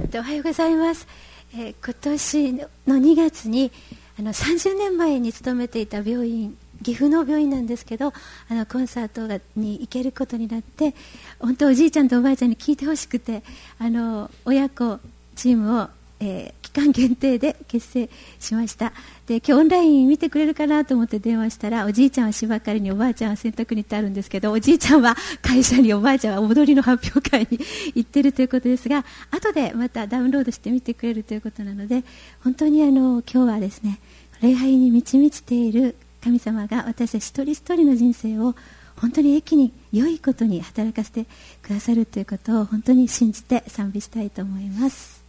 おはようございます。今年の2月に30年前に勤めていた病院、岐阜の病院なんですけど、コンサートに行けることになって、本当おじいちゃんとおばあちゃんに聞いてほしくて、親子チームを、期間限定で結成しました。で、今日オンライン見てくれるかなと思って電話したら、おじいちゃんは芝刈りに、おばあちゃんは洗濯にってあるんですけど、おじいちゃんは会社に、おばあちゃんは踊りの発表会に行ってるということですが、後でまたダウンロードして見てくれるということなので、本当に今日はですね、礼拝に満ち満ちている神様が私たち一人一人の人生を本当に益に良いことに働かせてくださるということを本当に信じて賛美したいと思います。